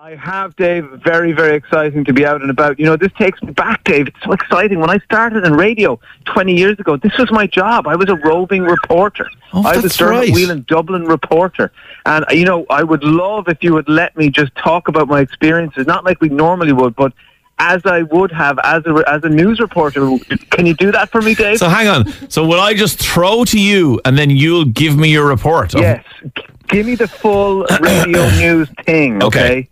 I have, Dave. Very, very exciting to be out and about. You know, this takes me back, Dave. It's so exciting. When I started in radio 20 years ago, this was my job. I was a roving reporter. I was Dermot Whelan Dublin reporter. And, you know, I would love if you would let me just talk about my experiences, not like we normally would, but as I would have as a news reporter. Can you do that for me, Dave? So hang on. So will I just throw to you and then you'll give me your report? Yes. Give me the full radio news thing, okay?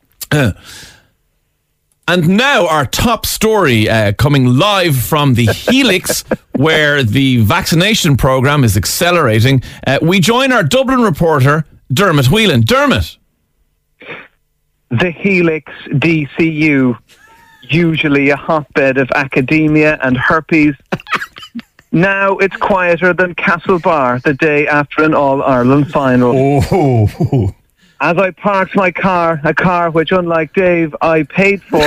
And now our top story coming live from the Helix, where the vaccination programme is accelerating. We join our Dublin reporter, Dermot Whelan. Dermot. The Helix DCU, usually a hotbed of academia and herpes. Now it's quieter than Castlebar the day after an All-Ireland final. Oh. As I parked my car, a car which, unlike Dave, I paid for,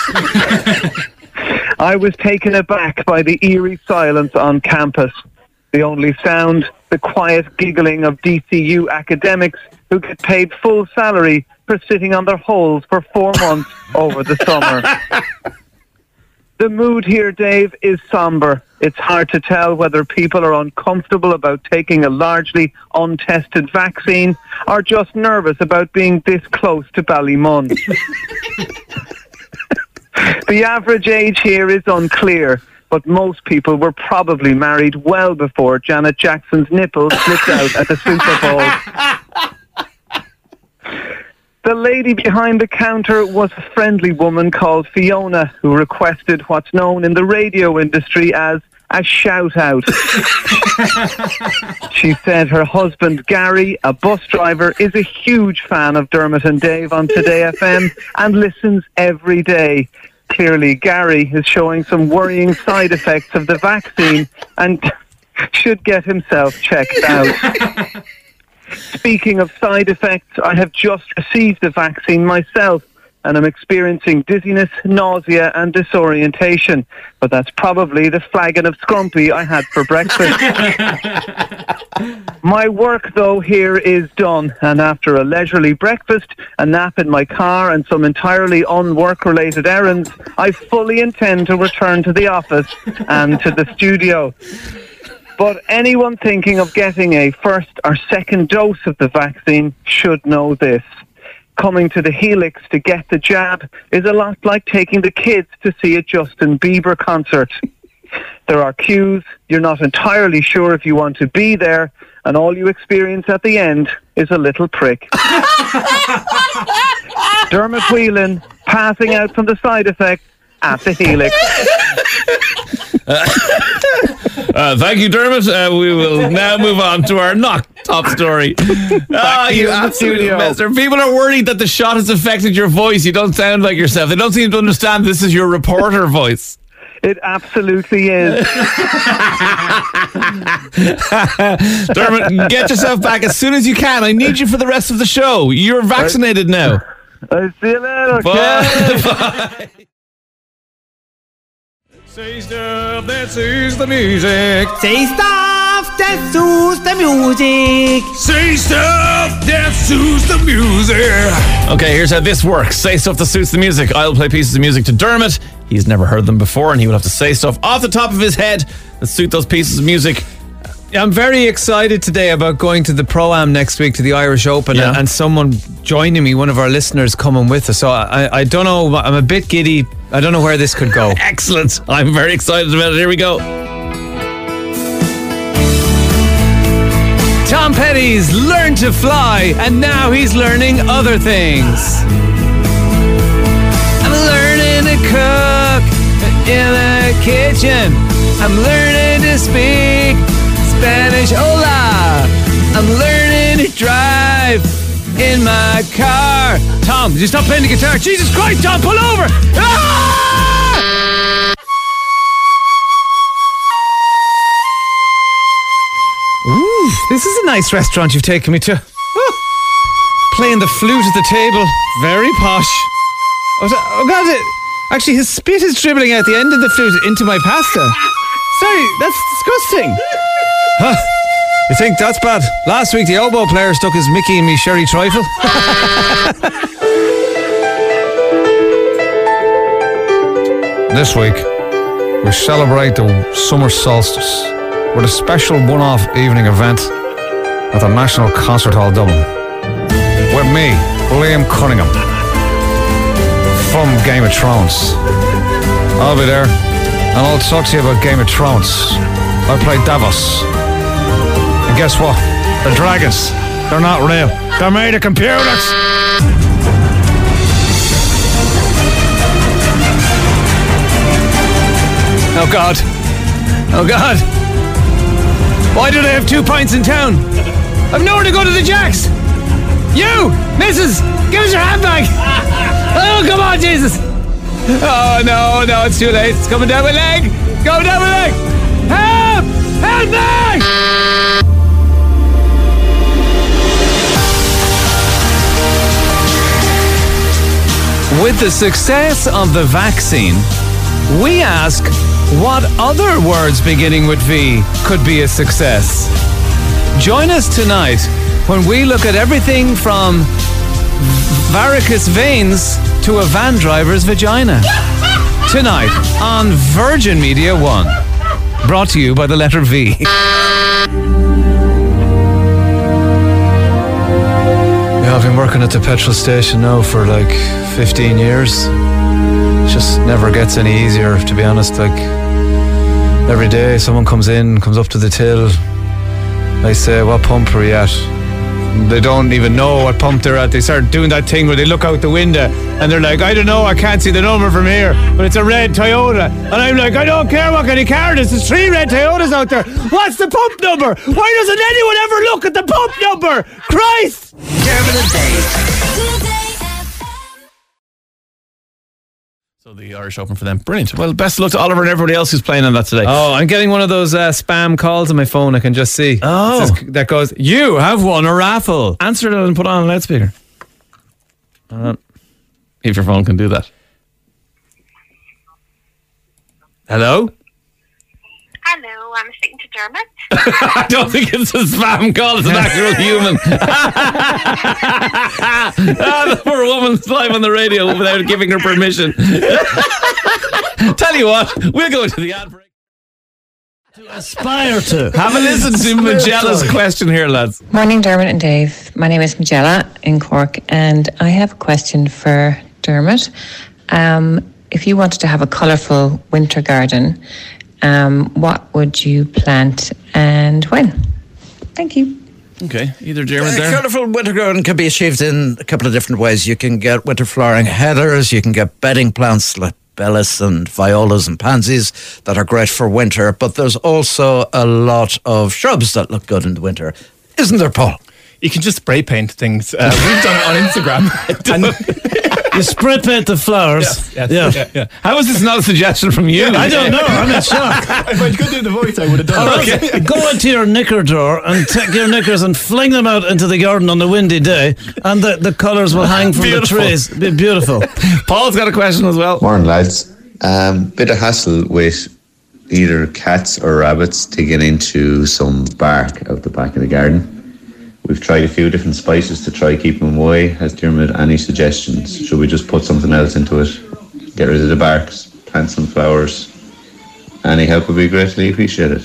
I was taken aback by the eerie silence on campus. The only sound, the quiet giggling of DCU academics who get paid full salary for sitting on their holes for 4 months over the summer. The mood here, Dave, is somber. It's hard to tell whether people are uncomfortable about taking a largely untested vaccine or just nervous about being this close to Ballymun. The average age here is unclear, but most people were probably married well before Janet Jackson's nipples slipped out at the Super Bowl. The lady behind the counter was a friendly woman called Fiona, who requested what's known in the radio industry as a shout-out. She said her husband, Gary, a bus driver, is a huge fan of Dermot and Dave on Today FM and listens every day. Clearly, Gary is showing some worrying side effects of the vaccine and should get himself checked out. Speaking of side effects, I have just received the vaccine myself and I'm experiencing dizziness, nausea and disorientation. But that's probably the flagon of scrumpy I had for breakfast. My work, though, here is done. And after a leisurely breakfast, a nap in my car and some entirely unwork-related errands, I fully intend to return to the office and to the studio. But anyone thinking of getting a first or second dose of the vaccine should know this. Coming to the Helix to get the jab is a lot like taking the kids to see a Justin Bieber concert. There are queues, you're not entirely sure if you want to be there, and all you experience at the end is a little prick. Dermot Whelan passing out from the side effects at the Helix. Thank you, Dermot. We will now move on to our not top story. You absolute messer. People are worried that the shot has affected your voice. You don't sound like yourself. They don't seem to understand this is your reporter voice. It absolutely is. Dermot, get yourself back as soon as you can. I need you for the rest of the show. You're vaccinated now. I'll see you later. Bye. Bye. Say stuff that soothes the music. Say stuff that soothes the music. Say stuff that soothes the music. Okay, here's how this works. Say stuff that suits the music. I'll play pieces of music to Dermot. He's never heard them before, and he will have to say stuff off the top of his head that suit those pieces of music. I'm very excited today about going to the Pro-Am next week to the Irish Open and someone joining me, one of our listeners coming with us. So I don't know, I'm a bit giddy. I don't know where this could go. Excellent. I'm very excited about it. Here we go. Tom Petty's learned to fly and now he's learning other things. I'm learning to cook in the kitchen. I'm learning to speak Spanish, hola. I'm learning to drive in my car. Tom, did you stop playing the guitar? Jesus Christ, Tom, pull over! Ah! Ooh, this is a nice restaurant you've taken me to. Playing the flute at the table. Very posh. Oh God, actually his spit is dribbling out the end of the flute into my pasta. Sorry, that's disgusting. Huh. You think that's bad? Last week the oboe player stuck his Mickey in me sherry trifle. This week, we celebrate the summer solstice with a special one-off evening event at the National Concert Hall Dublin. With me, Liam Cunningham, from Game of Thrones. I'll be there, and I'll talk to you about Game of Thrones. I play Davos. And guess what? The dragons, they're not real. They're made of computers. Oh God. Oh God. Why do they have 2 pints in town? I've nowhere to go to the Jacks. You, Mrs., give us your handbag. Oh, come on, Jesus. Oh, no, it's too late. It's coming down my leg. It's coming down my leg. Help! Help me! With the success of the vaccine, we ask what other words beginning with V could be a success. Join us tonight when we look at everything from varicose veins to a van driver's vagina. Tonight on Virgin Media 1. Brought to you by the letter V. Yeah, I've been working at the petrol station now for like 15 years. It just never gets any easier, to be honest. Like, every day someone comes up to the till. I say, what pump are you at? They don't even know what pump they're at. They start doing that thing where they look out the window and they're like, I don't know, I can't see the number from here, but it's a red Toyota. And I'm like, I don't care what kind of car it is. There's 3 red Toyotas out there. What's the pump number? Why doesn't anyone ever look at the pump number? Christ! Dermot and Dave. So the Irish Open for them. Brilliant. Well, best of luck to Oliver and everybody else who's playing on that today. Oh, I'm getting one of those spam calls on my phone. I can just see. Oh. That goes, you have won a raffle. Answer it and put it on a loudspeaker. If your phone can do that. Hello? Hello, I'm speaking to Dermot. I don't think it's a spam call. It's an actual human. The poor woman's live on the radio without giving her permission. Tell you what, we'll go to the ad break. To aspire to. Have a listen to Magella's question here, lads. Morning, Dermot and Dave. My name is Magella in Cork, and I have a question for Dermot. If you wanted to have a colourful winter garden, what would you plant and when? Thank you. Okay, either Dermot there. Colourful winter garden can be achieved in a couple of different ways. You can get winter flowering heathers, you can get bedding plants like bellis and violas and pansies that are great for winter, but there's also a lot of shrubs that look good in the winter. Isn't there, Paul? You can just spray paint things. We've done it on Instagram. You spray paint the flowers. Yeah. How is this not a suggestion from you? I don't know. I'm in shock. If I could do the voice, I would have done it. Okay. Go into your knicker drawer and take your knickers and fling them out into the garden on a windy day, and the colours will hang from the trees. It'll be beautiful. Paul's got a question as well. Morning, lads. Bit of hassle with either cats or rabbits to get into some bark out the back of the garden. We've tried a few different spices to try keep them away. Has Dermot any suggestions? Should we just put something else into it? Get rid of the barks, plant some flowers? Any help would be greatly appreciated.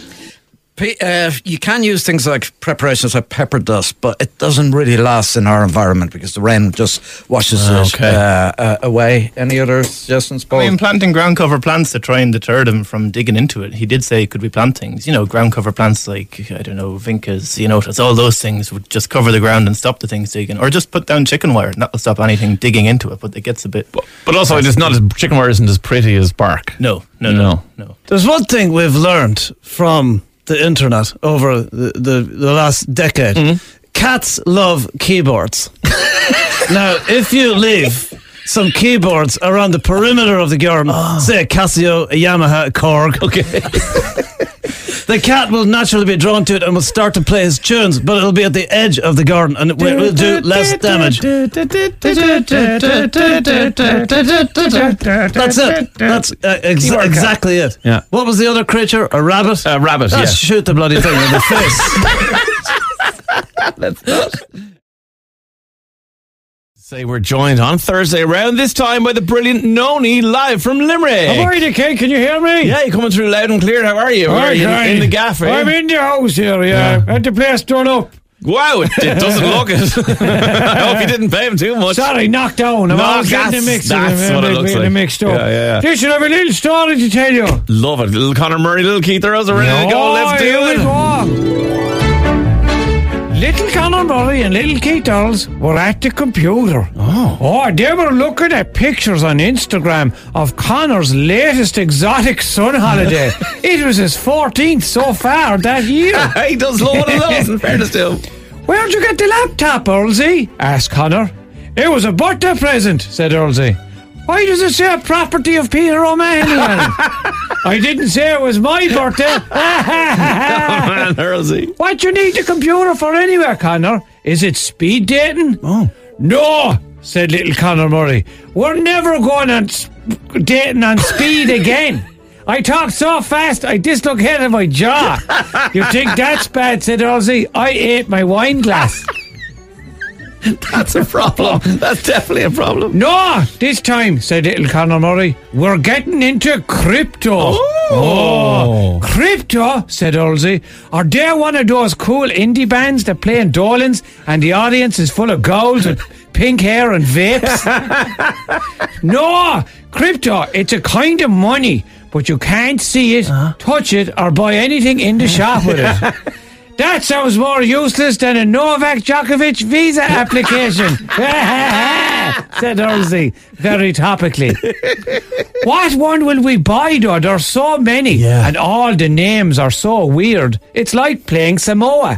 You can use things like preparations like pepper dust, but it doesn't really last in our environment because the rain just washes it away. Any other suggestions, Paul? I mean, planting ground cover plants to try and deter them from digging into it. He did say, could we plant things? You know, ground cover plants like, I don't know, vincas, it's all those things would just cover the ground and stop the things digging. Or just put down chicken wire, and that will stop anything digging into it, but it gets a bit... But also, it's not as chicken wire isn't as pretty as bark. No. There's one thing we've learned from the internet over the last decade. Mm-hmm. Cats love keyboards. Now, if you leave some keyboards around the perimeter of the garden, say a Casio, a Yamaha, a Korg, the cat will naturally be drawn to it and will start to play his tunes, but it'll be at the edge of the garden and it will do less damage. That's it. That's exactly it. Yeah. What was the other creature? A rabbit? A rabbit, Let's shoot the bloody thing in the face. Let's not. Say we're joined on Thursday around this time by the brilliant Noni live from Limerick. How are you, Kate? Can you hear me? Yeah, you're coming through loud and clear. How are you? Are you in the gaff, eh? I'm in the house here, yeah. At the place done up. Wow, it doesn't look it. I hope you didn't pay him too much. Sorry, knocked down. I'm all getting the mix. That's what it looks like. Mixed up. Yeah. Listen, I have a little story to tell you. Love it. Little Conor Murray, little Keith Earls are ready to go. Let's do it. Little Conor Murray and little Keith Earls were at the computer. Oh, they were looking at pictures on Instagram of Conor's latest exotic sun holiday. It was his 14th so far that year. He does load of those, in fairness to him. Where'd you get the laptop, Earlsy? Asked Conor. It was a birthday present, said Earlsy. Why does it say property of Peter O'Mahony? I didn't say it was my birthday. Oh man, Earlsy. What you need the computer for anyway, Conor? Is it speed dating? Oh. No, said little Conor Murray. We're never going on dating on speed again. I talk so fast I dislocated my jaw. You think that's bad, said Earlsy. I ate my wine glass. That's a problem. That's definitely a problem. No, this time, said little Conor Murray, we're getting into crypto. Oh, crypto, said Earlsy. Are they one of those cool indie bands that play in Dolans and the audience is full of ghouls with pink hair and vapes? No, crypto, it's a kind of money, but you can't see it, touch it, or buy anything in the shop with it. That sounds more useless than a Novak Djokovic visa application, said Earlsy, very topically. What one will we buy, though? There's so many, and all the names are so weird. It's like playing Samoa.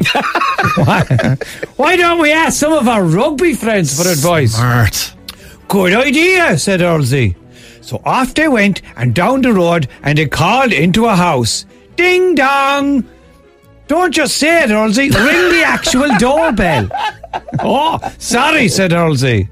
Why don't we ask some of our rugby friends for advice? Smart. Good idea, said Earlsy. So off they went and down the road, and they called into a house. Ding dong! Don't just say it, Earlsy. Ring the actual doorbell. Oh, sorry, said Earlsy.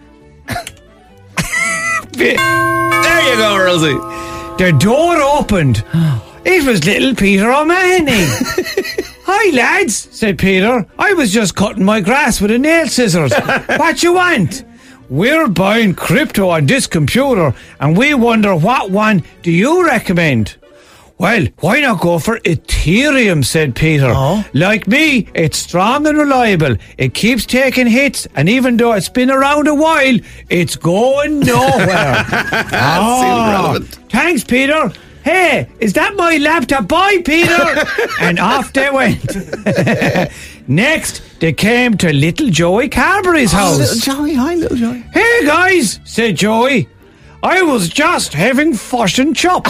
There you go, Earlsy. The door opened. It was little Peter O'Mahony. Hi, lads, said Peter. I was just cutting my grass with a nail scissors. What you want? We're buying crypto on this computer, and we wonder what one do you recommend? Well, why not go for Ethereum, said Peter. Like me, it's strong and reliable. It keeps taking hits, and even though it's been around a while, it's going nowhere. Seems relevant. Thanks, Peter. Hey, is that my laptop? Bye, Peter. And off they went. Next, they came to little Joey Carberry's house. Little Joey, hi, little Joey. Hey, guys, said Joey. I was just having fish and chops.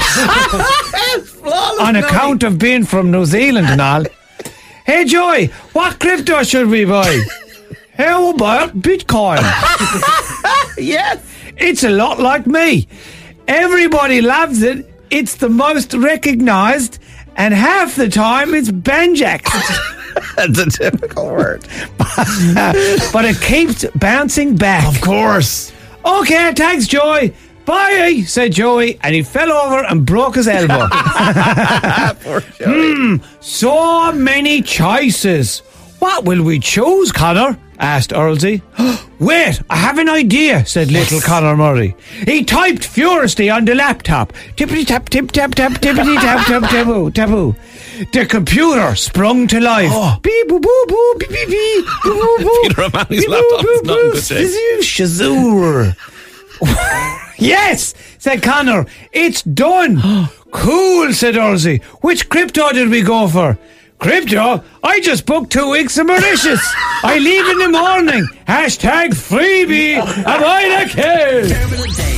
On account of being from New Zealand and all. Hey, Joey, what crypto should we buy? How about Bitcoin? Yes. It's a lot like me. Everybody loves it. It's the most recognised, and half the time it's banjaxed. That's a typical word. But it keeps bouncing back. Of course. Okay, thanks, Joey. Bye, said Joey, and he fell over and broke his elbow. Poor Joey. So many choices. What will we choose, Conor? Asked Earlsy. Wait, I have an idea, said little Conor Murray. He typed furiously on the laptop. Tippity tap, tip tap tap, tippity tap tap taboo taboo. The computer sprung to life. Beep boo boo boo beep beep beep boo boo boo. Peter O'Mahony's laptop is not in good shape. Shazoo. Yes, said Conor. It's done. Cool, said Earlsy. Which crypto did we go for? Crypto? I just booked 2 weeks of Mauritius. I leave in the morning. Hashtag freebie. Am I the kid?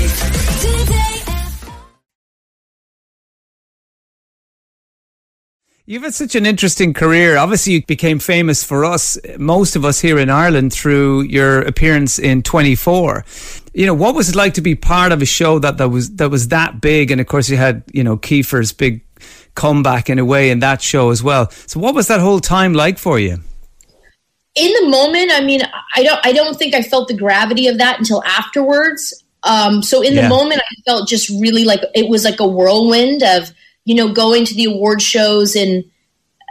You've had such an interesting career. Obviously, you became famous for us, most of us here in Ireland, through your appearance in 24. You know, what was it like to be part of a show that was that big? And of course, you had, you know, Kiefer's big comeback in a way in that show as well. So, what was that whole time like for you? In the moment, I mean, I don't think I felt the gravity of that until afterwards. So in the moment, I felt just really like it was like a whirlwind of, you know, going to the award shows and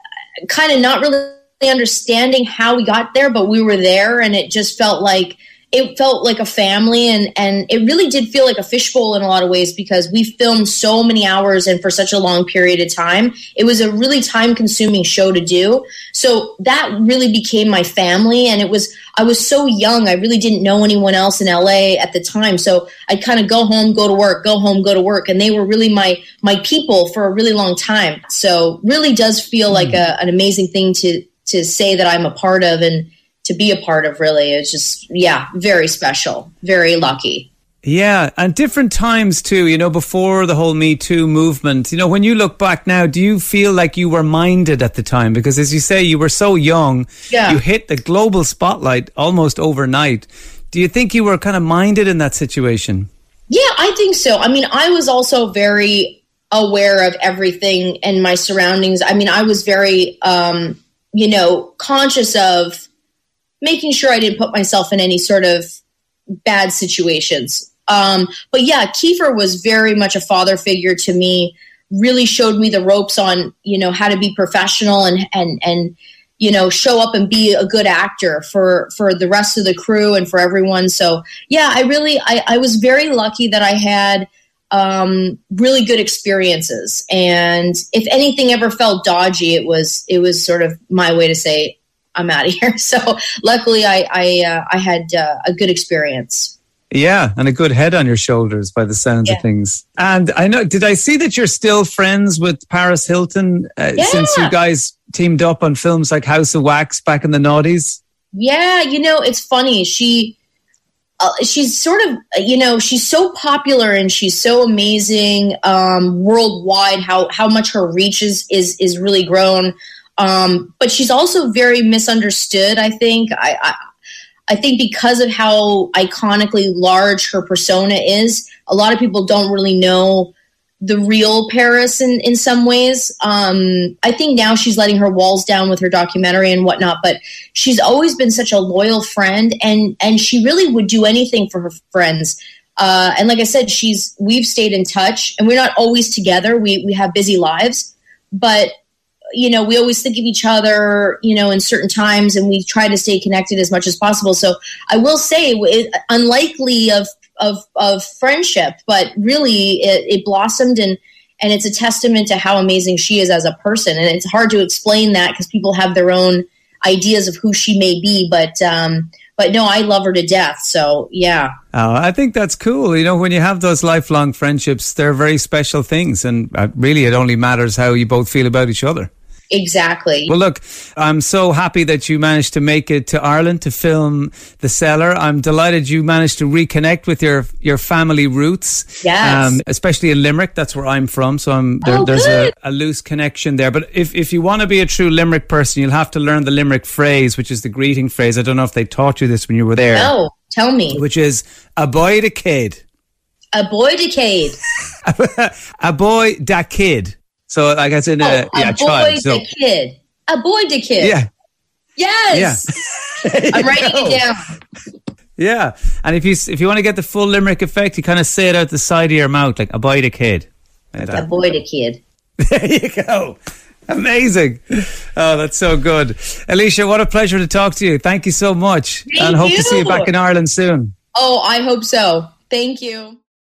kind of not really understanding how we got there, but we were there, and it just felt like it felt like a family, and it really did feel like a fishbowl in a lot of ways, because we filmed so many hours and for such a long period of time. It was a really time-consuming show to do. So that really became my family, and I was so young. I really didn't know anyone else in LA at the time. So I'd kind of go home, go to work, go home, go to work. And they were really my people for a really long time. So really does feel like an amazing thing to say that I'm a part of and to be a part of, really. It's just, very special, very lucky. Yeah, and different times too, you know, before the whole Me Too movement. You know, when you look back now, do you feel like you were minded at the time? Because as you say, you were so young, you hit the global spotlight almost overnight. Do you think you were kind of minded in that situation? Yeah, I think so. I mean, I was also very aware of everything in my surroundings. I mean, I was very, conscious of making sure I didn't put myself in any sort of bad situations. But yeah, Kiefer was very much a father figure to me, really showed me the ropes on, you know, how to be professional and you know, show up and be a good actor for the rest of the crew and for everyone. So yeah, I was very lucky that I had really good experiences. And if anything ever felt dodgy, it was sort of my way to say, I'm out of here. So luckily I had a good experience. Yeah, and a good head on your shoulders by the sounds of things. And I know, did I see that you're still friends with Paris Hilton since you guys teamed up on films like House of Wax back in the noughties? Yeah, you know, it's funny. She's sort of, you know, she's so popular and she's so amazing worldwide, how much her reach is really grown. But she's also very misunderstood, I think. I think because of how iconically large her persona is, a lot of people don't really know the real Paris in some ways. I think now she's letting her walls down with her documentary and whatnot, but she's always been such a loyal friend, and she really would do anything for her friends. And like I said, we've stayed in touch, and we're not always together. We have busy lives, but you know, we always think of each other, you know, in certain times, and we try to stay connected as much as possible. So I will say, unlikely of friendship, but really it blossomed, and it's a testament to how amazing she is as a person. And it's hard to explain that because people have their own ideas of who she may be, but no, I love her to death. So yeah. Oh, I think that's cool. You know, when you have those lifelong friendships, they're very special things, and really it only matters how you both feel about each other. Exactly. Well, look, I'm so happy that you managed to make it to Ireland to film The Cellar. I'm delighted you managed to reconnect with your family roots. Yes. Especially in Limerick. That's where I'm from. So there's a loose connection there. But if you want to be a true Limerick person, you'll have to learn the Limerick phrase, which is the greeting phrase. I don't know if they taught you this when you were there. No, tell me. Which is, a boy da kid. A boy da kid. A boy da kid. So, like I said, a child. Boy da kid. A boy da kid. Yeah. Yes. Yeah. I'm writing it down. Yeah. And if you want to get the full Limerick effect, you kind of say it out the side of your mouth, like a boy da kid. Like a boy da kid. There you go. Amazing. Oh, that's so good. Alicia, what a pleasure to talk to you. Thank you so much. Thank hope you. to see you back in Ireland soon. Oh, I hope so. Thank you.